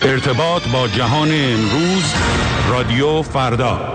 ارتباط با جهان امروز، رادیو فردا.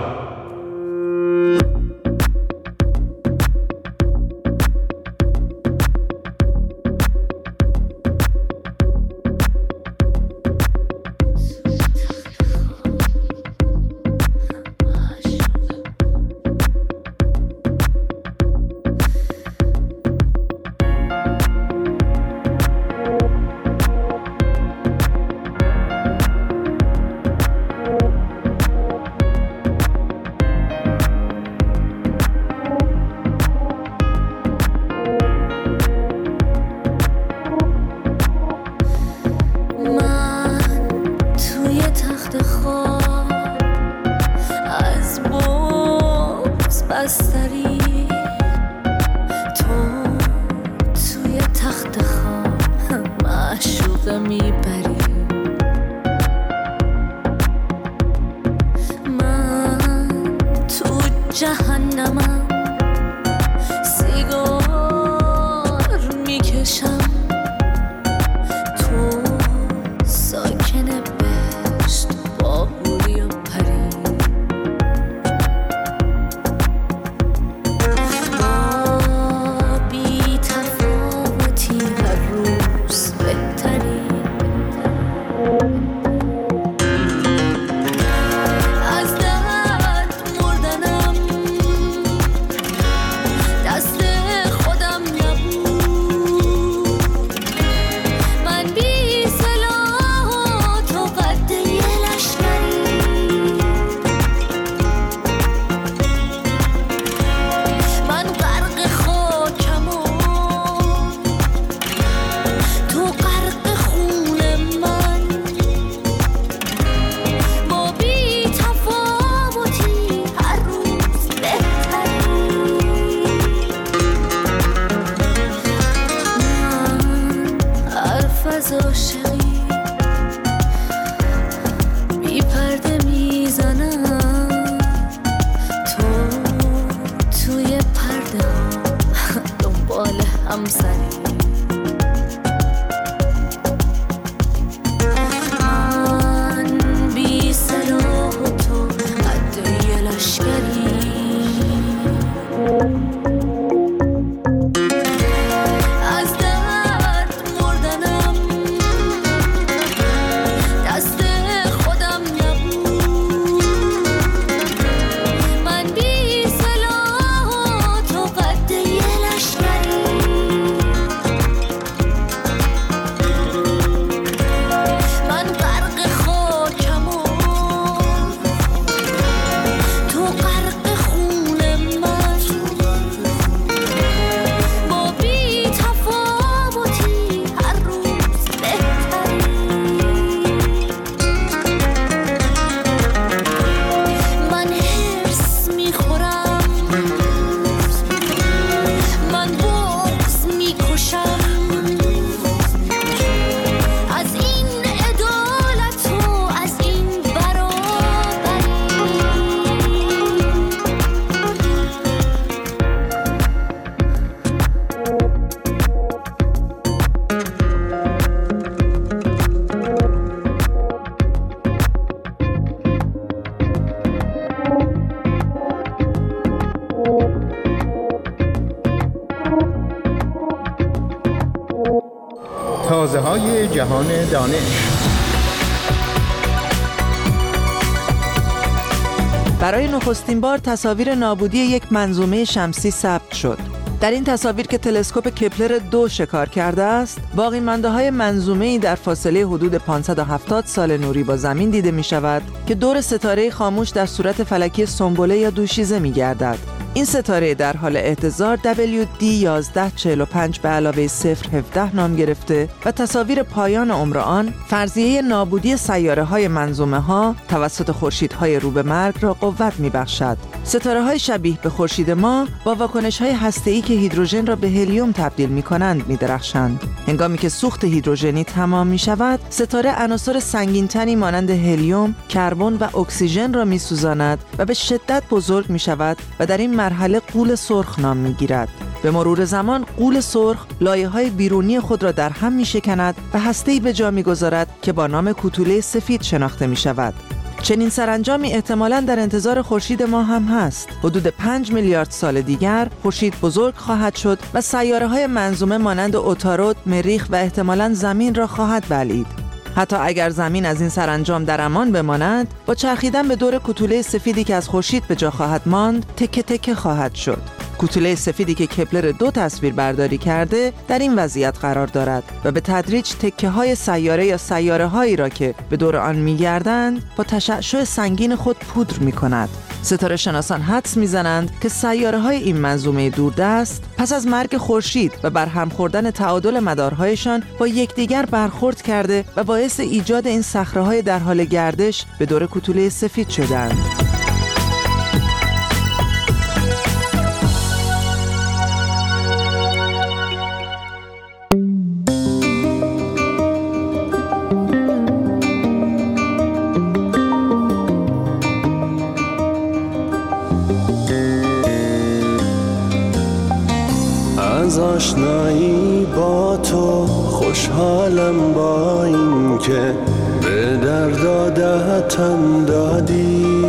تازه‌های جهان دانش. برای نخستین بار تصاویر نابودی یک منظومه شمسی ثبت شد. در این تصاویر که تلسکوپ کپلر 2 شکار کرده است، باقی مانده‌های منظومه‌ای در فاصله حدود 570 سال نوری با زمین دیده می‌شود که دور ستاره خاموش در صورت فلکی سنبله یا دوشیزه می‌گردد. این ستاره در حال احتضار WD1145 به علاوه 017 نام گرفته و تصاویر پایان عمر آن فرضیه نابودی سیاره‌های منظومه‌ها توسط خورشیدهای رو به مرگ را قوت می‌بخشد. ستاره‌های شبیه به خورشید ما با واکنش‌های هسته‌ای که هیدروژن را به هلیوم تبدیل می‌کنند می‌درخشند. هنگامی که سوخت هیدروژنی تمام می‌شود، ستاره عناصر سنگین‌تری مانند هلیوم، کربن و اکسیژن را می‌سوزاند و به شدت بزرگ می‌شود و در این مرحله غول سرخ نام می‌گیرد. به مرور زمان غول سرخ لایه‌های بیرونی خود را در هم می‌شکند و هسته‌ای به جا می‌گذارد که با نام کوتوله سفید شناخته می‌شود. چنین سرانجامی احتمالاً در انتظار خورشید ما هم هست. حدود 5 میلیارد سال دیگر خورشید بزرگ خواهد شد و سیاره‌های منظومه مانند عطارد، مریخ و احتمالاً زمین را خواهد بلعید. حتی اگر زمین از این سرانجام در امان بماند، با چرخیدن به دور کوتوله سفیدی که از خورشید به جا خواهد ماند، تکه تکه خواهد شد. کوتوله سفیدی که کپلر 2 تصویر برداری کرده در این وضعیت قرار دارد و به تدریج تکه های سیاره یا سیاره هایی را که به دور آن می‌گردند با تشعشع سنگین خود پودر می‌کند. ستاره شناسان حدس می‌زنند که سیاره‌های این منظومه دوردست پس از مرگ خورشید و برهم خوردن تعادل مدارهایشان با یکدیگر برخورد کرده و باعث ایجاد این صخره‌های در حال گردش به دور کوتوله سفید شدند. از آشنایی با تو خوشحالم، با این که به دردادتم دادی.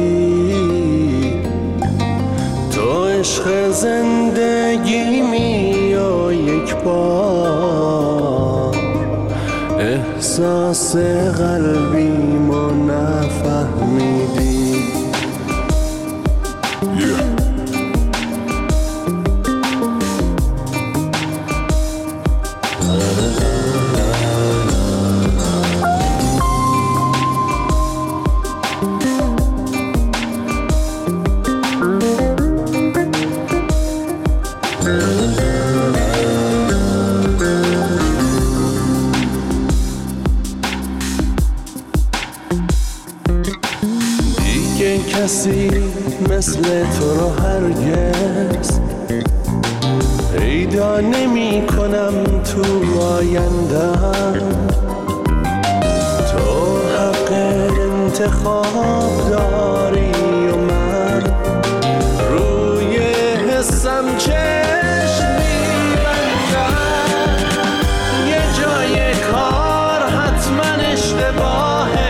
تو عشق زندگیمی و یک بار احساس قلبیمو نفهمیدی. کسی مثل تو رو هرگز پیدا نمی کنم تو آینده‌ام. تو حق انتخاب داری و من روی حسم چشم می‌بندم. یه جای کار حتما اشتباهه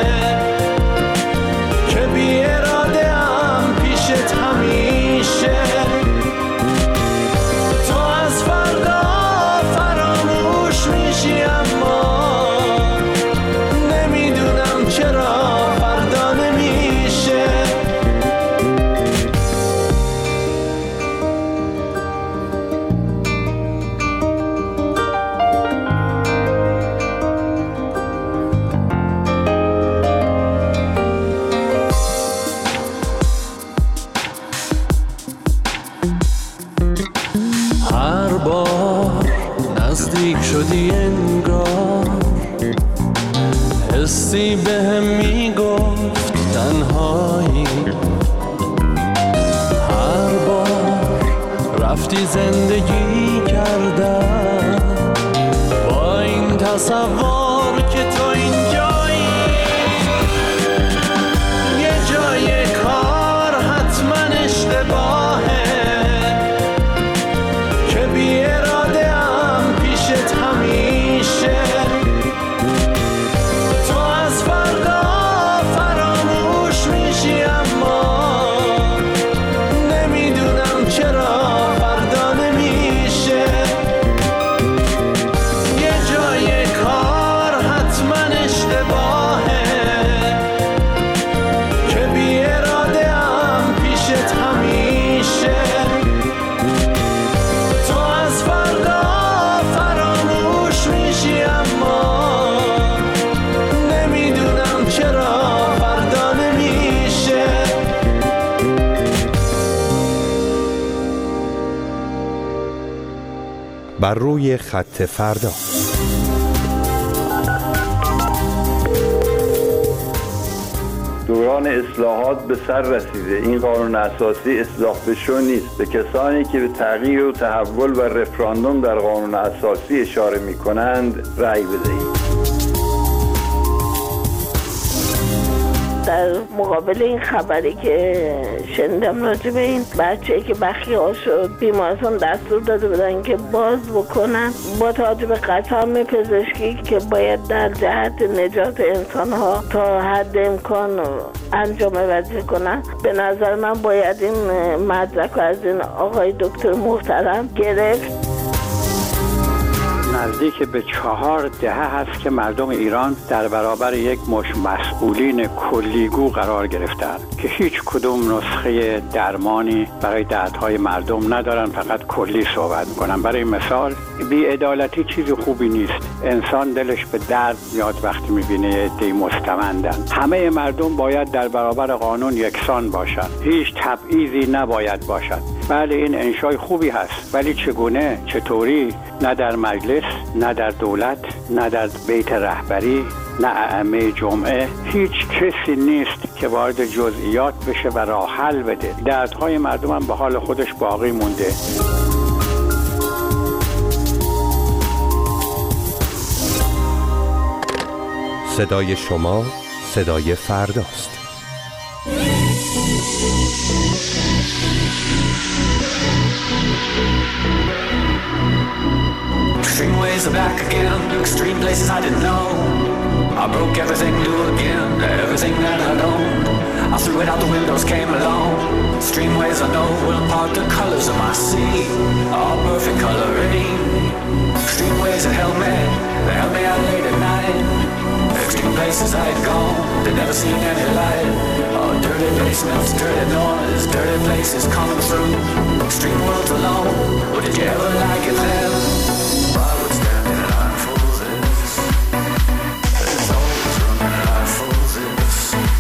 که بی اراده ام پیشت همیشه. تو از فردا فراموش میشی اما نمیدونم چرا فردا نمیشه. هر بار نزدیک شدی انگار حسی بهم میگفت تنهایی. هر بار رفتی زندگی کردم با این تصور که تو اینجایی. یه جای کار حتما اشتباهه که بی اراده ام پیشت همیشه. تو از فردا فراموش میشی اما نمیدونم چرا فردا نمیشه. یه جای کار حتما اشتباهه که بی اراده ام پیشت همیشه. تو از فردا فراموش میشی اما نمیدونم چرا فردا نمیشه. بر روی خط فردا. دوران اصلاحات به سر رسیده. این قانون اساسی اصلاح بشو نیست. به کسانی که به تغییر و تحول و رفراندوم در قانون اساسی اشاره می‌کنند رأی بدهید. در مقابل این خبری که شنیدم راجع به این بچه‌ای که بخیه شد، بیمارستان دستور داده بودن که باز بکنن با توجه به قسم پزشکی که باید در جهت نجات انسان‌ها تا حد امکان انجام وظیفه کنن. به نظر من باید این مدرک از این آقای دکتر محترم گرفت. نزدیک به 4 دهه هست که مردم ایران در برابر یک مش مسئولین کلیگو قرار گرفتند که هیچ کدوم نسخه درمانی برای دردهای مردم ندارن، فقط کلی صحبت میکنن. برای مثال بی‌عدالتی چیز خوبی نیست. انسان دلش به درد میاد وقتی میبینه یه عده‌ای مستمندن. همه مردم باید در برابر قانون یکسان باشند، هیچ تبعیضی نباید باشد. بله این انشای خوبی هست، ولی چگونه؟ چطوری؟ نه در مجلس، نه در دولت، نه در بیت رهبری، نه ائمه جمعه. هیچ کسی نیست که وارد جزئیات بشه و راه حل بده. دردهای مردم هم به حال خودش باقی مونده. صدای شما صدای فرداست. Extreme ways are back again, extreme places I didn't know. I broke everything new again, everything that I'd owned. I threw it out the windows, came along. Extreme ways I know will impart the colors of my sea, all perfect coloring. Extreme ways that held me out late at night. Extreme places I had gone, they'd never seen any light. Oh, dirty basements, dirty noise, dirty places coming through. Extreme worlds alone, or did you ever like it there? I would stand in line for this. There's always room in line for this.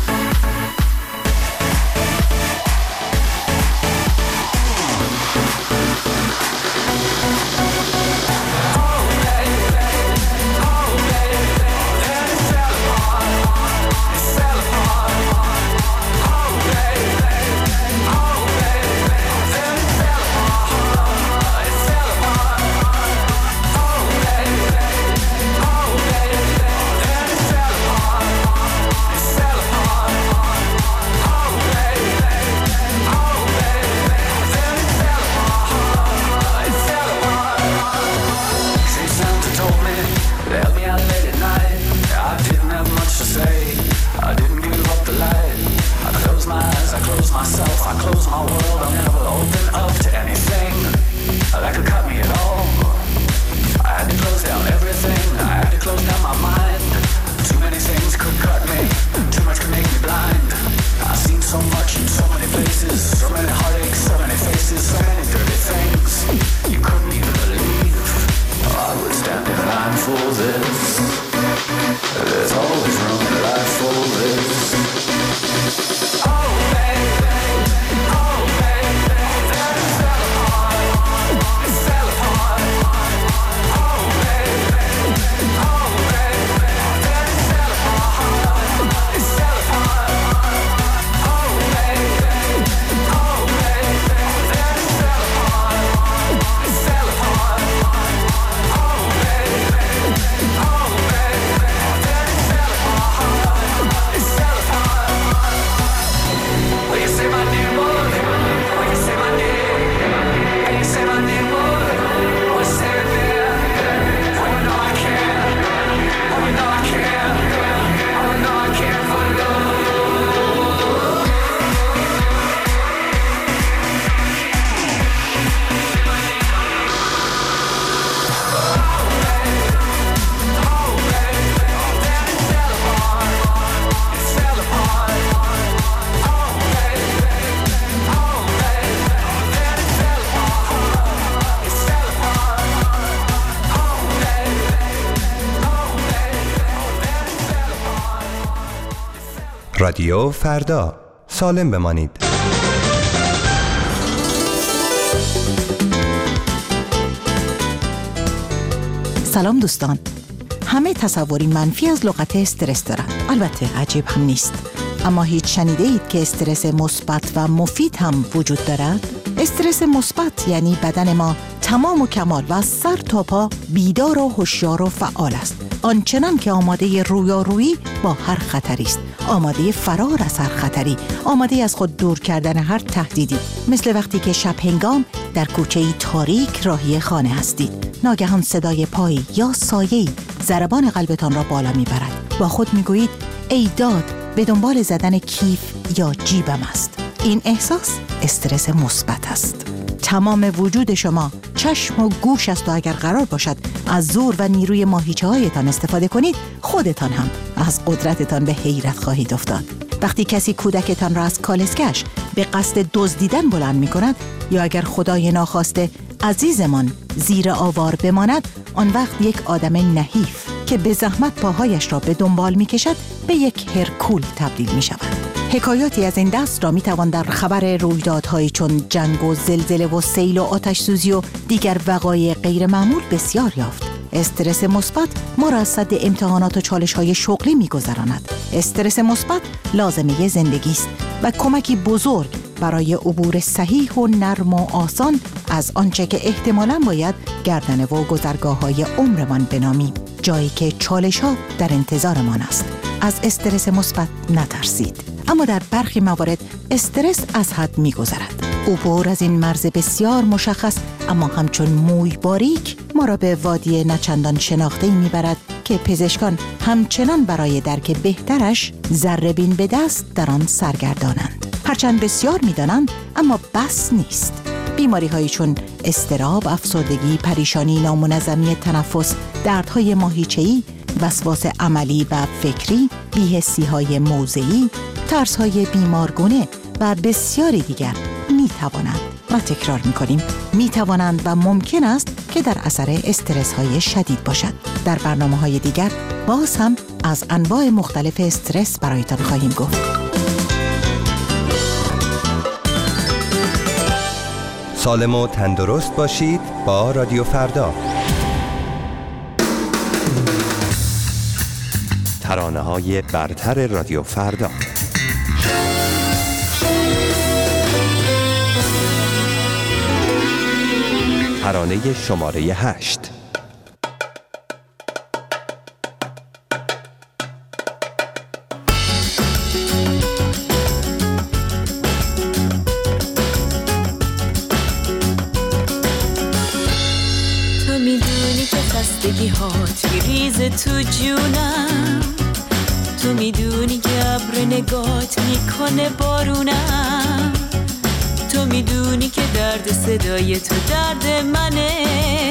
رادیو فردا، سالم بمانید. سلام دوستان. همه تصوری منفی از لغت استرس دارند. البته عجیب هم نیست. اما هیچ شنیده اید که استرس مثبت و مفید هم وجود دارد؟ استرس مثبت یعنی بدن ما تمام و کمال و از سر تا پا بیدار و هوشیار و فعال است، آنچنان که آماده رویارویی با هر خطری است، آماده فرار از هر خطری، آماده از خود دور کردن هر تهدیدی. مثل وقتی که شب هنگام در کوچه‌ای تاریک راهی خانه هستید، ناگهان صدای پایی یا سایه‌ای ضربان قلبتان را بالا میبرد. با خود میگویید ای داد، به دنبال زدن کیف یا جیبم است. این احساس استرس مثبت است. تمام وجود شما چشم و گوش است و اگر قرار باشد از زور و نیروی ماهیچه‌هایتان استفاده کنید، خودتان هم از قدرتتان به حیرت خواهید افتاد. وقتی کسی کودکتان را از کالسکش به قصد دزدیدن بلند می کند یا اگر خدای ناخواسته عزیزمان زیر آوار بماند، آن وقت یک آدم نحیف که به زحمت پاهایش را به دنبال می کشد به یک هرکول تبدیل می شود. حکایاتی از این دست را می توان در خبر رویدادهایی چون جنگ و زلزله و سیل و آتش سوزی و دیگر وقایع غیر معمول بسیار یافت. استرس مثبت ما را از سد امتحانات و چالش‌های شغلی می‌گذراند. استرس مثبت لازمه زندگی است و کمکی بزرگ برای عبور صحیح و نرم و آسان از آنچه که احتمالاً باید گردنه و گذرگاه‌های عمرمان بنامیم، جایی که چالش‌ها در انتظارمان است. از استرس مثبت نترسید، اما در برخی موارد استرس از حد می‌گذرد. عبور از این مرز بسیار مشخص اما همچون موی باریک ما را به وادی نچندان شناخته‌ای میبرد که پزشکان همچنان برای درک بهترش ذره‌بین به دست در آن سرگردانند. هرچند بسیار میدانند اما بس نیست. بیماری‌هایی چون اضطراب، افسردگی، پریشانی، نامنظمی تنفس، دردهای ماهیچه‌ای، وسواس عملی و فکری، بی‌حسی‌های موضعی، ترس‌های بیمارگونه و بسیاری دیگر می‌توانند و تکرار می‌کنیم می‌توانند و ممکن است که در اثر استرس‌های شدید باشد. در برنامه‌های دیگر باز هم از انواع مختلف استرس برایتان خواهیم گفت. سالم و تندرست باشید با رادیو فردا. ترانه‌های برتر رادیو فردا. ترانه شماره 8. تو میدونی که خستگی هات میریزه تو جونم، تو میدونی که ابر نگات میکنه بارونم، تو میدونی که درد صدای تو درد منه،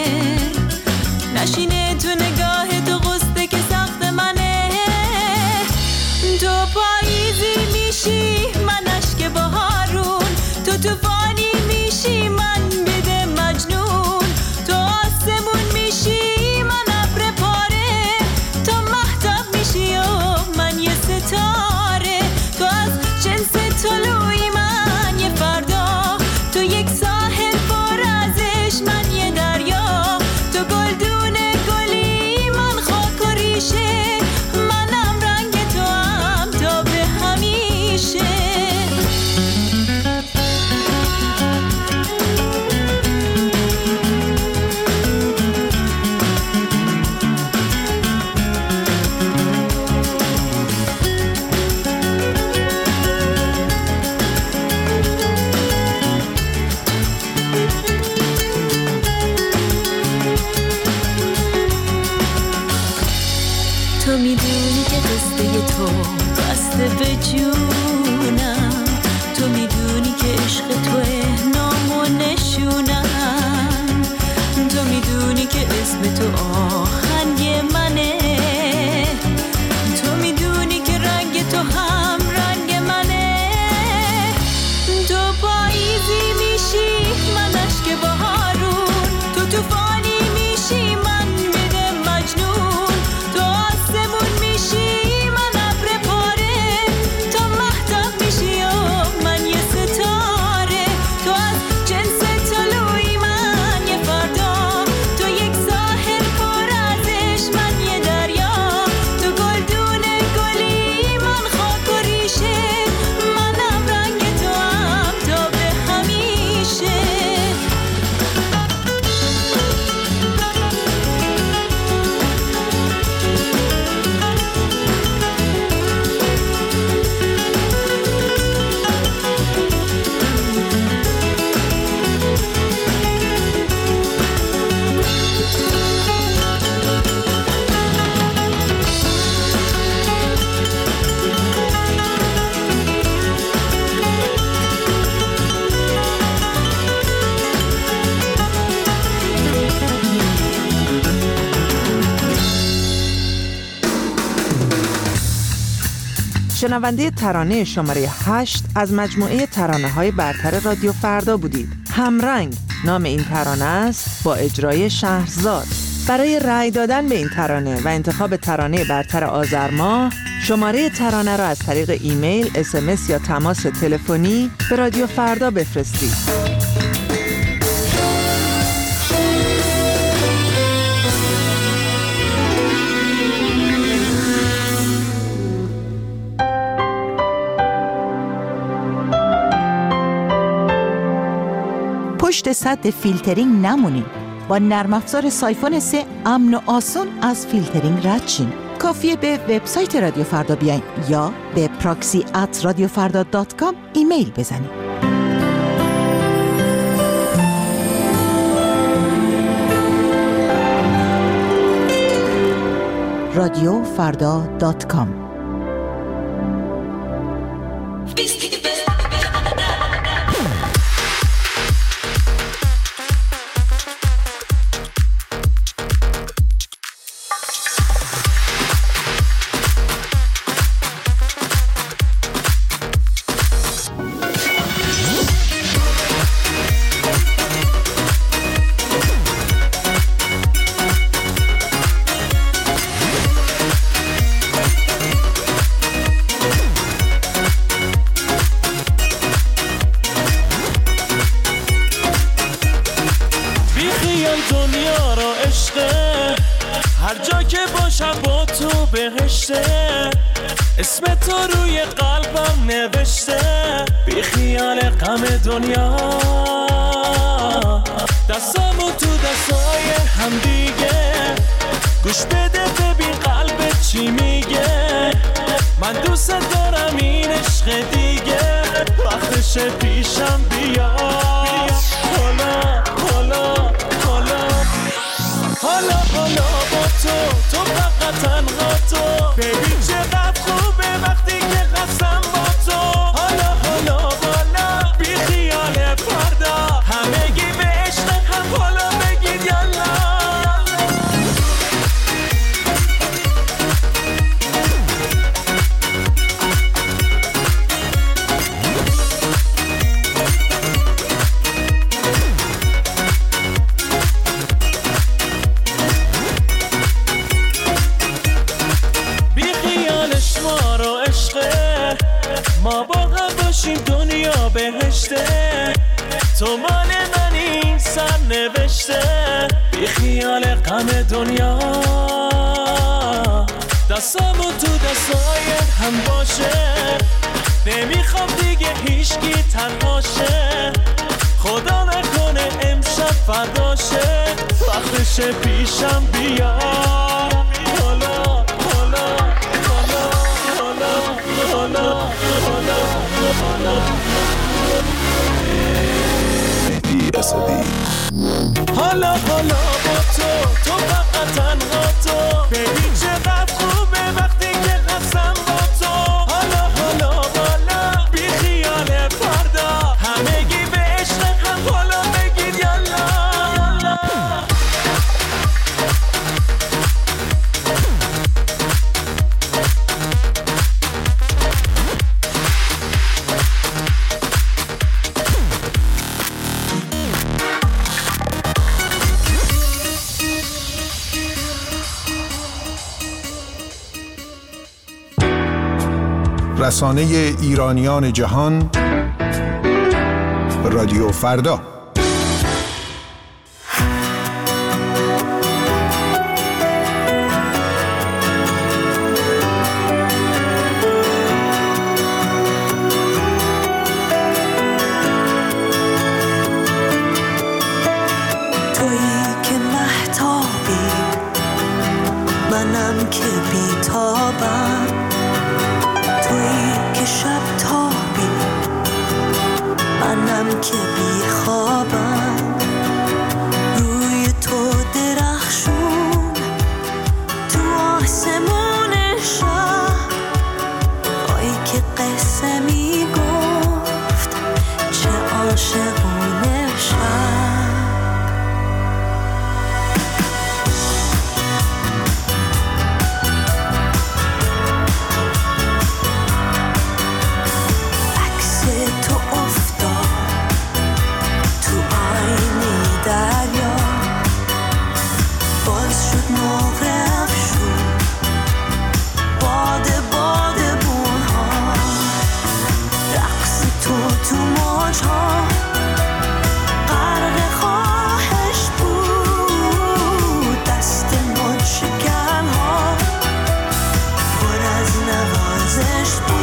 نشینه تو نگاه تو غصه که سخت منه، تو پاییزی میشی من اشک بهارون، تو طوفانی میشی من بده مجنون، تو آسمون میشی من ابر پاره، تو مهتاب میشی و من یه ستاره، تو از جنس طلوعی من یه فردا، تو یک ساحل پر از عشق من یه دریا، تو گلدون گلی من خاک و ریشه، منم رنگ تو هم تا به همیشه. تو میدونی که قصه تو بسته به جونم، تو میدونی که عشق توه نام و نشونم، تو میدونی که اسم تو آهنگ منه، تو میدونی که رنگ تو هم رنگ منه، تو پاییزی میشی من اشک بهارون، تو طوفانی میشی من بده مجنون، تو آسمون میشی من ابر پاره، تو شنونده ترانه شماره 8 از مجموعه ترانه‌های برتر رادیو فردا بودید. همرنگ نام این ترانه است با اجرای شهرزاد. برای رأی دادن به این ترانه و انتخاب ترانه برتر آذر ماه، شماره ترانه را از طریق ایمیل، SMS یا تماس تلفنی به رادیو فردا بفرستید. پشت سد فیلترینگ نمونین. با نرم افزار سایفون 3 امن و آسان از فیلترینگ رد شین. کافیه به وبسایت رادیو فردا بیاین یا به proxy@radiofarda.com ایمیل بزنید. radiofarda.com. اسم تو روی قلبم نوشته، بی خیال غم دنیا، دستامو تو دستای هم دیگه، گوش بده ببین قلبت چی میگه، من دوست دارم این عشق دیگه، وقتش پیشم بیا، حالا حالا حالا حالا حالا با تو فقط تنها تو، ببین چقدر خوبه وقتی که هستم با تو، حالا حالا بالا بی خیال فردا، همگی به عشق هم حالا بگید یالا. ما با هم باشیم دنیا بهشته، تو مال منی سر نوشته، بی خیال غم دنیا، دستامو تو دستای هم باشه، نمیخوام دیگه هیچکی تنهاشه، خدا نکنه امشب فرداشه، وقتش پیشم بیا، حالا حالا حالا حالا حالا مهدی اسدی. حالا حالا با تو فقط تنها تو، ببین چقدر خوبه وقتی که هستم با تو، حالا حالا بالا بی خیال فردا، همگی به عشق هم حالا بگید یالا. رسانه ایرانیان جهان، رادیو فردا. تویی که مهتابی، منم که بیتابم، تویی که شب تابی، منم که بی خواب. زشت بود.